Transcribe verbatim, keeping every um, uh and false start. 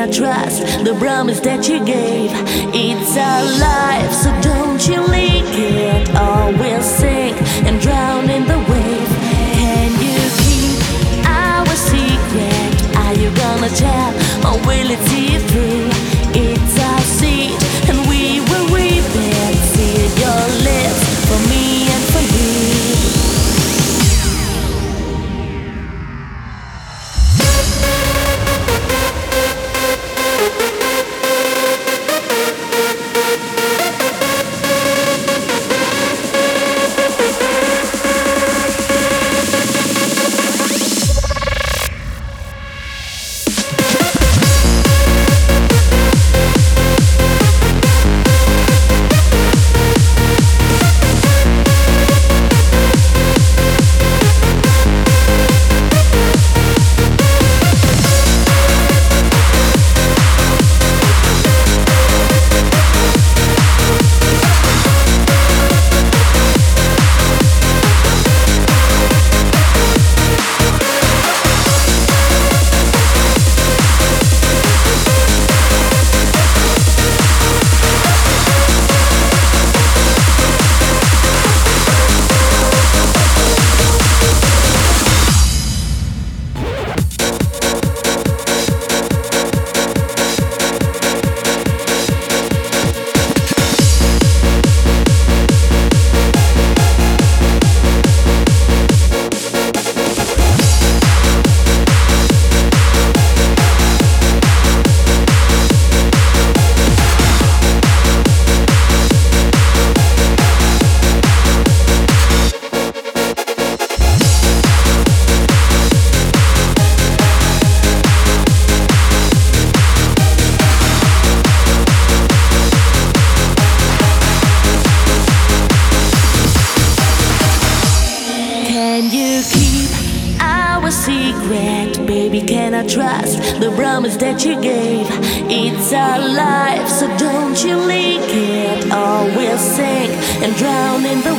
cannot trust the promise that you gave. It's our life, so don't you leak it, or we'll sink and drown in the wave. Can you keep our secret? Are you gonna tell, or will it see it through? It's our seed, and we will reap it. See your lips for me and for you. Secret, baby, can I trust the promise that you gave? It's our life, so don't you leak it, or we'll sink and drown in the